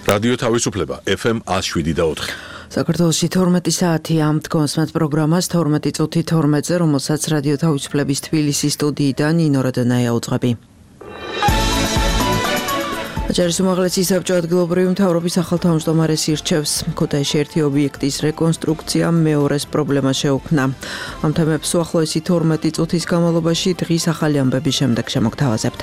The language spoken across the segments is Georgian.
რადიო თავისუფლება FM 107.4. საქართველოში 12 საათია მდგომსმათ პროგრამას 12 წუთი 12-ზე, რომელსაც რადიო თავისუფლების თბილისის სტუდიიდან ნინო როდანაია უძღვები. აჭარის უმაღლესი საბჭო ადგილობრივი მთავრობის ახალთავმჯდომარეს ირჩევს. ქუთაისში ერთი ობიექტის რეკონსტრუქციამ მეორეს პრობლემა შეუქმნა. ამ თემებს უახლოესი 12 წუთის განმავლობაში დღის ახალი ამბების შემდეგ შემოგთავაზებთ.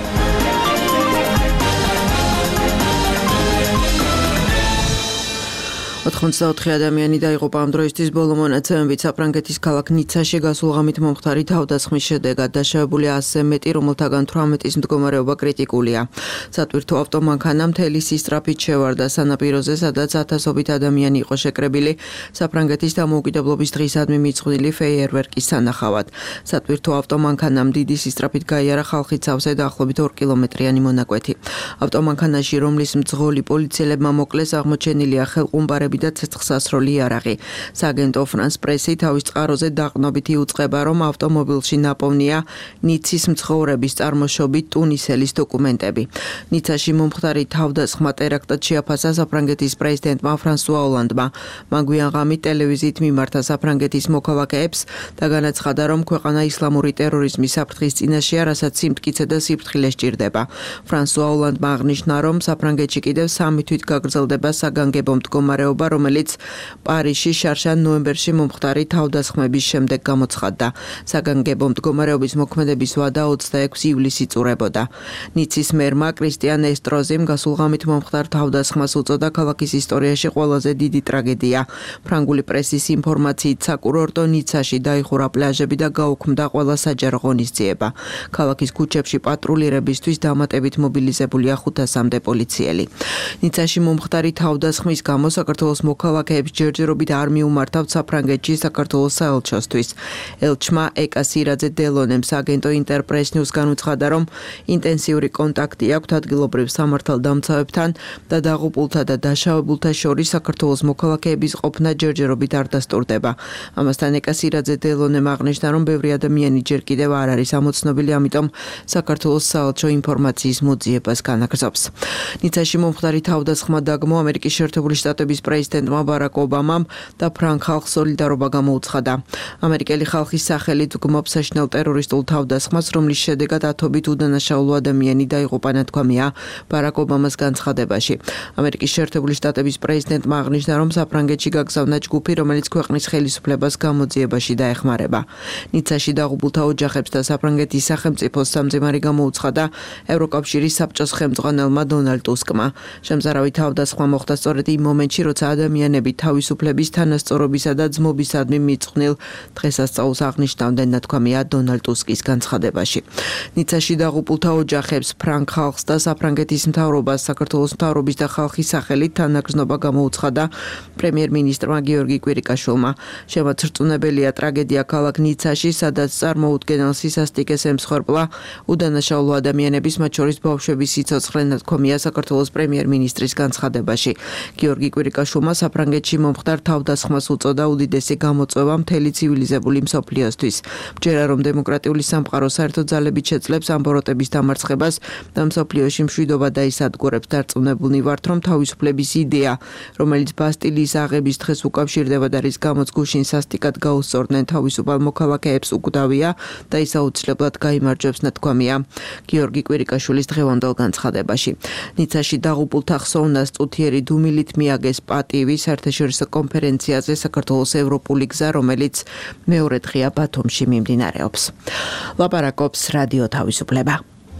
84 ადამიანი დაიღუპა ამ დროისთვის ბოლო მონაცემებით საფრანგეთის ქალაქ ნიცაში გასულ ღამით მომხდარი თავდასხმის შედეგად დაშავებულია 100-ზე მეტი, რომელთაგან 18-ის მდგომარეობა კრიტიკულია. სატვირთო ავტომანქანა მთელი სისწრაფით შევარდა სანაპიროზე, სადაც ათასობით ადამიანი იყო შეკრებილი საფრანგეთის დამოუკიდებლობის დღისადმი მიძღვნილი ფეიერვერკის სანახავად. სატვირთო ავტომანქანამ დიდი სისწრაფით გაიარა ხალხით სავსე დაახლოებით 2 კილომეტრიანი მონაკვეთი. ავტომანქანაში, რომლის მძღოლი პოლიციელებმა მოკლეს, აღმოჩენილია ხელყუმბარები და ცეცხლსასროლი იარაღი. სააგენტო France Press-ი თავის წყაროზე დაყრდნობით იუწყება, რომ ავტომობილში ნაპოვნია ნიცის მცხოვრების წარმოშობით ტუნისელის დოკუმენტები. ნიცაში მომხდარი თავდასხმა ტერაქტად შეაფასა საფრანგეთის პრეზიდენტმა ფრანსუა ოლანდმა. მან გვიან ღამით ტელევიზიით მიმართა საფრანგეთის მოქალაქეებს და განაცხადა, რომ ქვეყანა ისლამური ტერორიზმის საფრთხის წინაშეა, რასაც სიმტკიცე და სიფრთხილე სჭირდება. ფრანსუა ოლანდმა აღნიშნა, რომ საფრანგეთში კიდევ 3 თვით გაგრძელდება საგანგებო მდგომარეობა, რომელიც პარიზში შარშან ნოემბერში მომხდარი თავდასხმების შემდეგ გამოცხადდა. საგანგებო მდგომარეობის მოქმედების ვადა 26 ივლისს იწურებოდა. ნიცის მერმა კრისტიან ესტროზიმ გასულ ღამით მომხდარ თავდასხმას უწოდა ქალაქის ისტორიაში ყველაზე დიდი ტრაგედია. ფრანგული პრესის ინფორმაციით, საკურორტო ნიცაში დაიხურა პლაჟები და გაუქმდა ყველა საჯარო ღონისძიება. ქალაქის ქუჩებში პატრულირებისთვის დამატებით მობილიზებულია 500-მდე პოლიციელი. ნიცაში მომხდარი თავდასხმის გამო საქართველოს მოქალაქეებს ჯერჯერობით არ მიუმართავთ საფრანგეთში საქართველოს საელჩოსთვის. ელჩმა ეკა სირაძე დელონემ სააგენტო ინტერპრეს ნიუს განუცხადა, რომ ინტენსიური კონტაქტი აქვთ ადგილობრივ სამართალდამცავებთან და დაღუპულთა და დაშავებულთა შორის საქართველოს მოქალაქეების ყოფნა ჯერჯერობით არ დასტურდება. ამასთან ეკა სირაძე დელონემ აღნიშნა, რომ ბევრი ადამიანი ჯერ კიდევ არ არის ამოცნობილი, ამიტომ საქართველოს საელჩო ინფორმაციის მოძიებას განაგრძობს. ნიცაში მომხდარი თავდასხმა დაგმო ამერიკის შეერთებული შტატების პრეზიდენტმა ბარაკ ობამამ და ფრანგ ხალხს სოლიდარობა გამოუცხადა. ამერიკელი ხალხის სახელით ვგმობ საშინელ ტერორისტულ თავდასხმას, რომლის შედეგად ათობით უდანაშაულო ადამიანი დაიღუპა, ნათქვამია ბარაკ ობამას განცხადებაში. ამერიკის შეერთებული შტატების პრეზიდენტმა აღნიშნა, რომ საფრანგეთში გაგზავნა ჯგუფი, რომელიც ქვეყნის ხელისუფლებას გამოძიებაში დაეხმარება. ნიცაში დაღუპულთა ოჯახებს და საფრანგეთის სახელმწიფოს სამძიმარი გამოუცხადა ევროკავშირის საბჭოს ხელმძღვანელმა დონალდ ტუსკმა. შემზარავი თავდასხმა მოხდა სწორედ იმ მომენტში, როცა ადამიანები თავისუფლების, თანასწორობისა და ძმობისადმი მიძღვნილ დღესასწაულს აღნიშნავდნენ, ნათქვამია დონალდ ტუსკის განცხადებაში. ნიცაში დაღუპულთა ოჯახებს, ფრანგ ხალხს და საფრანგეთის მთავრობას, საქართველოს მთავრობის და ხალხის სახელით თანაგრძნობა გამოუცხადა პრემიერ-მინისტრმა გიორგი კვირიკაშვილმა. შემაცრწუნებელია ტრაგედია ქალაქ ნიცაში, სადაც წარმოუდგენელ სისასტიკეს ემსხვერპლა უდანაშაულო ადამიანების, მათ შორის ბავშვების სიცოცხლე, ნათქვამია საქართველოს პრემიერ-მინისტრის განცხადებაში. გიორგი კვირიკაშვილმა საფრანგეთში მომხდარ თავდასხმას უწოდა უდიდესი გამოწვევა მთელი ცივილიზებული მსოფლიოსთვის. ჯერა რომ დემოკრატიული სამყარო საერთო ძალებით შეძლებს ამბოროტების დამარცხებას და მსოფლიოში მშვიდობა დაისადგურებს, დარწმუნებულნი ვართ, რომ თავისუფლების იდეა, რომელიც ბასტილიის აღების დღეს უკავშირდება და რის გამოც გუშინ სასტიკად გაუსწორდნენ თავისუფალ მოქალაქეებს, უკვდავია და ის აუცილებლად გაიმარჯვებს, ნათქვამია გიორგი კვირიკაშვილის დღევანდელ განცხადებაში. ნიცაში დაღუპულთა ხსოვნას წუთიერი დუმილით მიაგეს პატივი საერთაშორისო კონფერენციაზე საქართველოს ევროპული გზა, რომელიც მეორე დღეა ბათუმში მიმდინარეობს. ლაპარაკობს რადიო თავისუფლება.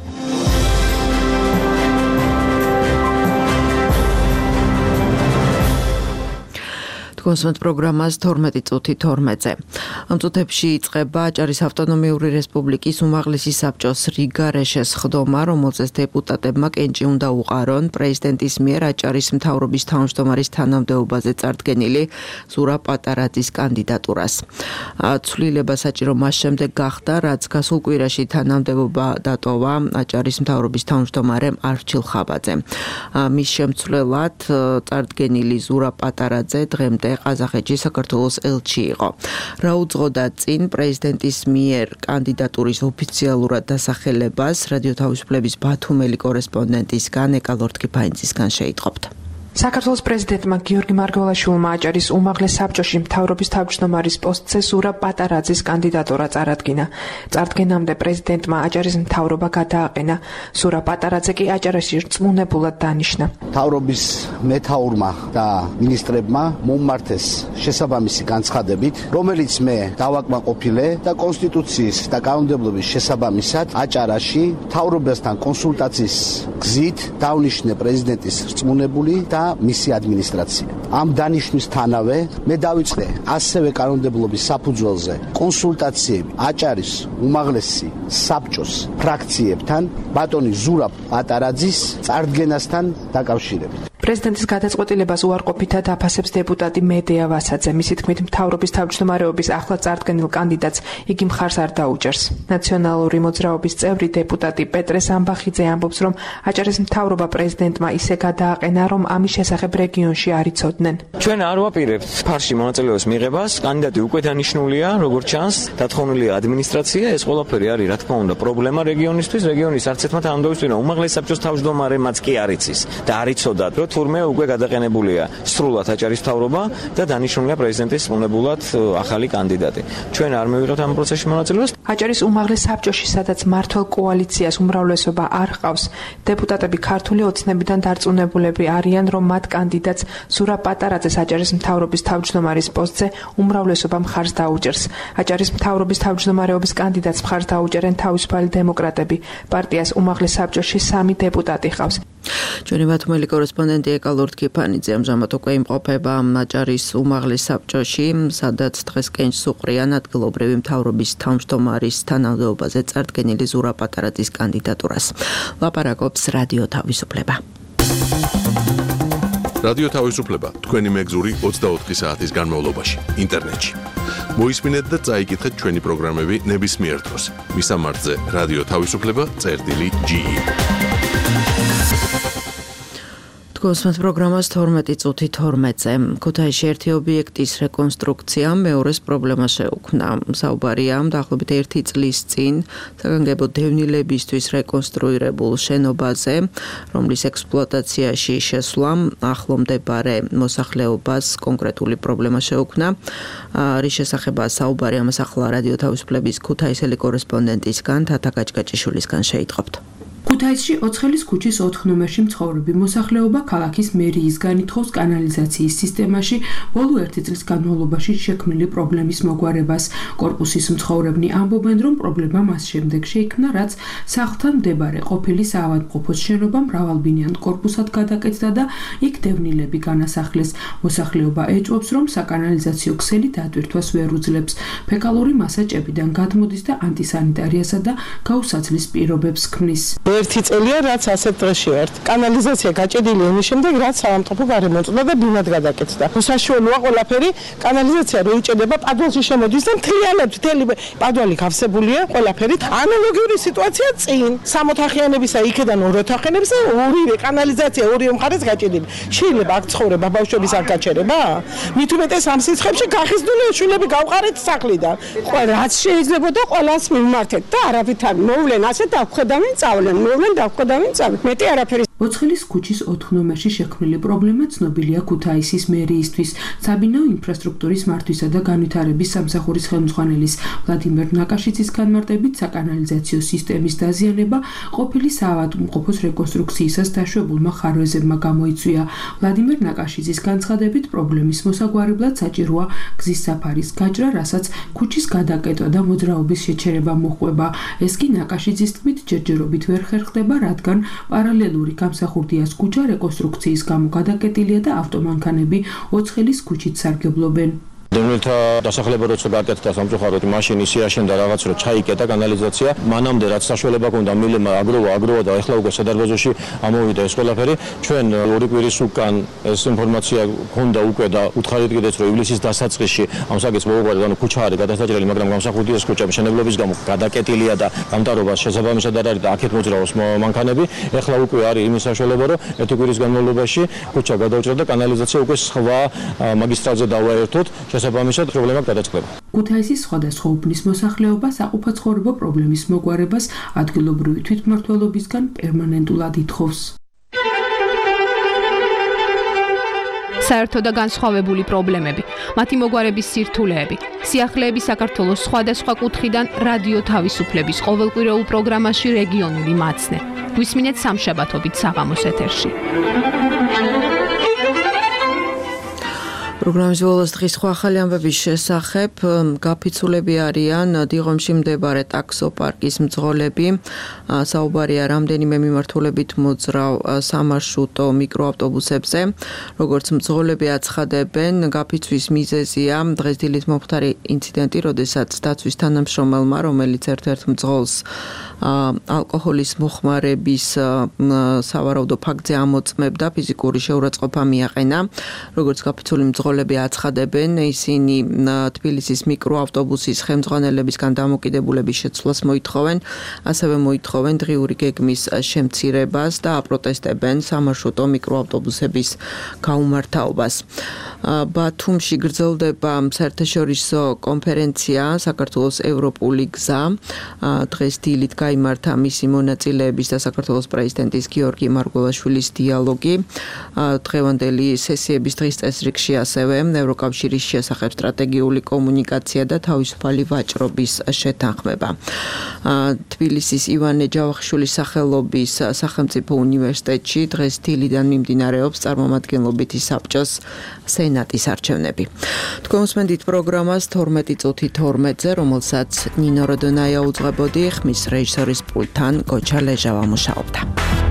კონსმეთ პროგრამას 12 წუთი 12-ზე. ამ წუთებში იწყება აჭარის ავტონომიური რესპუბლიკის უმაღლესი საბჭოს რიგარეშეს ხდომა, რომელზეც დეპუტატებმა კენჭი უნდა უყარონ პრეზიდენტის მიერ აჭარის მთავრობის თავმჯდომარის თანამდებობაზე წარდგენილი ზურაბ პატარაძის კანდიდატურას. ცვლილება საჭირო მას შემდეგ გახდა, რაც გასულ კვირაში თანამდებობა დატოვა აჭარის მთავრობის თავმჯდომარემ არჩილ ხაბაძემ. მის შემცვლელად წარდგენილი ზურაბ პატარაძე დღემდე ყაზახეთში საქართველოს ელჩი იყო. რა უძღოდა წინ პრეზიდენტის მიერ კანდიდატურის ოფიციალურად დასახელებას რადიო თავისუფლების ბათუმელი კორესპონდენტისგან ეკა ლორთქიფაინცისგან შეიტყობთ. საქართველოს პრეზიდენტმა გიორგი მარგველაშვილმა აჭარის უმაღლეს საბჭოში მთავრობის თავმჯდომარის პოსტზე ზურა პატარაძის კანდიდატურა წარადგინა. წარდგენამდე პრეზიდენტმა აჭარის მთავრობა გადააყენა. ზურა პატარაძე კი აჭარაში რწმუნებულად დანიშნა. მთავრობის მეთაურმა და მინისტრებმა მომმართეს შესაბამისი განცხადებით, რომელიც მე დავაკმაყოფილე და კონსტიტუციის და კანონმდებლობის შესაბამისად აჭარაში მთავრობასთან კონსულტაციის გზით დავნიშნე პრეზიდენტის რწმუნებული და მისი ადმინისტრაცია. ამ დანიშვნისთანავე მე დავიწყე ასევე კანონმდებლობის საფუძველზე კონსულტაციები აჭარის უმაღლესი საბჭოს ფრაქციებთან ბატონი ზურა პატარაძის წარდგენასთან დაკავშირებით. პრეზიდენტის გადაწყვეტილებას უარყოფითად აფასებს დეპუტატი მედეა ვასაძე. მისი თქმით, მთავრობის თავმჯდომარეობის ახლად წარდგენილ კანდიდატს იგი მხარს არ დაუჭერს. ნაციონალური მოძრაობის წევრი დეპუტატი პეტრე სამბახიძე ამბობს, რომ აჭარის მთავრობა პრეზიდენტმა ისე გადააყენა, რომ ამის შესახებ რეგიონში არ იცოდნენ. ჩვენ არ ვაპირებთ ფარში მონაწილეობის მიღებას, კანდიდატი უკვე დანიშნულია, როგორც ჩანს, დათხოვნილია ადმინისტრაცია, ეს ყველაფერი არის, რა თქმა უნდა, პრობლემა რეგიონისთვის, რეგიონის არც ერთმა თანამდებობისმა უმაღლეს საბჭოს თავმჯდომარემაც კი არ იცის და არ იცოდათ, რომ თურმე უკვე გადაყენებულია სრულად აჭარის მთავრობა და დანიშნულია პრეზიდენტის რწმუნებულად ახალი კანდიდატი. ჩვენ არ მივიღებთ ამ პროცესში მონაწილეობას. აჭარის უმაღლეს საბჭოში, სადაც მმართველ კოალიციას უმრავლესობა არ ჰყავს, დეპუტატები ქართული ოცნებიდან დარწმუნებულები არიან, რომ მათ კანდიდატს ზურა პატარაძეს აჭარის მთავრობის თავმჯდომარის პოსტზე უმრავლესობა მხარს დაუჭერს. აჭარის მთავრობის თავმჯდომარეობის კანდიდატს მხარს დაუჭერენ თავისუფალი დემოკრატები. პარტიას უმაღლეს საბჭოში 3 დეპუტატი ჰყავს. ჩვენი ბათუმელი კორესპონდენტი ეკალურთ კიფანიძე ამჟამად უკვე იმყოფება აჭარის უმაღლეს საბჭოში, სადაც დღეს კენჭს უყრიან ადგილობრივი მთავრობის თავმჯდომარის თანამდებობაზე წარდგენილი ზურა პატარაძის კანდიდატურას. ლაპარაკობს რადიო თავისუფლება. რადიო თავისუფლება თქვენი მეგზური 24 საათის განმავლობაში ინტერნეტში. მოისმინეთ და წაიკითხეთ ჩვენი პროგრამები ნებისმიერ დროს. მისამართზე რადიო თავისუფლება.ge. გოსმენთ პროგრამას 12 წუთი 12-ზე. ქუთაისში ერთი ობიექტის რეკონსტრუქციამ მეორეს პრობლემას შეუქმნა. საუბარია დაახლოებით 1 წლის წინ საგანგებო დევნილებისთვის რეკონსტრუირებულ შენობაზე, რომლის ექსპლუატაციაში შესვლამ ახლო მდებარე მოსახლეობას კონკრეტული პრობლემა შეუქმნა. რის შესახებაა საუბარი, ამას ახლა რადიო თავისუფლების ქუთაისელი კორესპონდენტისგან თათა გაჭგაჭიშვილისგან შეიტყობთ. ქუთაისში ოცხელის ქუჩის 4 ნომერში მცხოვრები მოსახლეობა ქალაქის მერიისგან ითხოვს კანალიზაციის სისტემაში ბოლო 1 წლის განმავლობაში შექმნილი პრობლემის მოგვარებას. კორპუსის მცხოვრებნი ამბობენ, რომ პრობლემა მას შემდეგ შეიქმნა, რაც სახლთან მდებარე ყოფილი საავადმყოფოს შენობა მრავალბინიან კორპუსად გადაკეთდა და იქ დევნილები განასახლეს. მოსახლეობა ეჭვობს, რომ საკანალიზაციო ქსელი დატვირთვას ვერ უძლებს. ფეკალური მასაჭებიდან გადმოდის და ანტისანიტარიასა და გაუსაცლის პირობებს ქმნის. 1 წელია, რაც ასეთ დღეში ვართ. კანალიზაცია გაჭედილი იმის შემდეგ, რაც საავადმყოფო გარემონტდა და ბინად გადაკეთდა. უსაშუალოა ყველაფერი, კანალიზაცია რო იჭედება, პადვალში შემოდის და მთლიანად პადვალი გავსებულია ყველაფერი. ანალოგიური სიტუაცია წინ 6 ოთახიანებისა იქიდან 2 ოთახიანებისა, ორივე კანალიზაცია ორივე მხარეს გაჭედილი. შეიძლება აქ ცხოვრება ბავშვების არ გაჩერება? მით უმეტეს ამ სიცხეებში გახიზნული შვილები გავყარეთ სახლიდან. რაც შეიძლება და ყველას მიმართეთ და არავითარ მოვლენ ასე დავხედავენ წავლენ. მეტი არაფერი. ოცხელის ქუჩის 4 ნომერში შექმნილი პრობლემა ცნობილია ქუთაისის მერიისთვის. საბინაო ინფრასტრუქტურის მართვისა და განვითარების სამსახურის ხელმძღვანელის ვლადიმერ ნაკაშიძის განმარტებით, საკანალიზაციო სისტემის დაზიანება ყოფილი საავადმყოფოს რეკონსტრუქციისას დაშვებულმა ხარვეზებმა გამოიწვია. ვლადიმერ ნაკაშიძის განცხადებით, პრობლემის მოსაგვარებლად საჭიროა გზის საფარის გაჭრა, რასაც ქუჩის გადაკეთვა და მოძრაობის შეჩერება მოჰყვება. ეს კი ნაკაშიძის თქმით ჯერჯერობით ვერ ხერხდება, რადგან პარალელური გამსახურდიას ქუჩა რეკონსტრუქციის გამო გადაკეტილია და ავტომანქანები ოცხელის ქუჩით სარგებლობენ. დევნილთა დასახლება როცა გაკეთდა სამწუხაროდ მაშინ ისე აშენდა რაღაც რომ ჩაიკეტა კანალიზაცია მანამდე რაც საშუალება ჰქონდა მილემა აგროვა და ეხლა უკვე სადარბაზოში ამოვიდა ეს ყველაფერი ჩვენ 2 კვირის უკან ეს ინფორმაცია ჰქონდა უკვე და უთხარით კიდეც რომ ივლისის დასაწყისში ამ საკითხს მოვუყარეთ ანუ ქუჩა არის გადასაჭრელი მაგრამ გამსახურდიას ქუჩა მშენებლობის გამო გადაკეტილია და გამტარობა შესაბამისად არ არის და აქეთ მოძრაობს მანქანები ეხლა უკვე არის იმის საშუალება რომ 1 კვირის განმავლობაში ქუჩა გადაუჭრა და კანალიზაცია უკვე სხვა მაგისტრალზე დავაერთოთ შესაბამისად პრობლემა გადაწყდება. ქუთაისის სხვადასხვა უბნის მოსახლეობა საყოფაცხოვრებო პრობლემის მოგვარებას ადგილობრივი თვითმმართველობისგან პერმანენტულად ითხოვს. საერთო და განსხვავებული პრობლემები, მათი მოგვარების სირთულეები, სიახლეები საქართველოს სხვადასხვა კუთხიდან რადიო თავისუფლების ყოველკვირეულ პროგრამაში რეგიონული მაცნე. გვისმინეთ სამშაბათობით საღამოს ეთერში. პროგრამის ბოლოს დღის სხვა ახალი ამბების შესახებ გაფიცულები არიან დიღომში მდებარე ტაქსოპარკის მძღოლები. საუბარია რამდენიმე მიმართულებით მოძრავ სამარშრუტო მიკროავტობუსებზე. როგორც მძღოლები აცხადებენ, გაფიცვის მიზეზია დღეს დილით მომხდარი ინციდენტი, როდესაც დაცვის თანამშრომელმა, რომელიც ერთ-ერთ მძღოლს ალკოჰოლის მოხმარების სავარაუდო ფაქტზე ამოწმებდა, ფიზიკური შეურაცხყოფა მიაყენა. როგორც გაფიცული მძღოლები აცხადებენ, ისინი თბილისის მიკროავტობუსის ხელმძღვანელებისგან დამოკიდებულების შეცვლას მოითხოვენ, ასევე მოითხოვენ დღიური გეგმის შემცირებას და აპროტესტებენ სამარშრუტო მიკროავტობუსების გაუმართავობას. ბათუმში გრძელდება საერთაშორისო კონფერენცია საქართველოს ევროპული გზა. დღეს დილით გაიმართა მისი მონაწილეების და საქართველოს პრეზიდენტის გიორგი მარგველაშვილის დიალოგი. დღევანდელი სესიების დღის წესრიგში ასევე ევროკავშირის შესახებ სტრატეგიული კომუნიკაცია და თავისუფალი ვაჭრობის შეთანხმება. თბილისის ივანე ჯავახიშვილის სახელობის სახელმწიფო უნივერსიტეტში დღეს დილიდან მიმდინარეობს წარმომადგენლობითი საბჭოს სენატის არჩევნები. თქვენ უსმენთ პროგრამას 12 წუთი 12-ზე, რომელსაც ნინო როდონაია უძღვებოდი, ხმის რეჟისორის პულტთან გოჩა ლეჟავა მუშაობდა.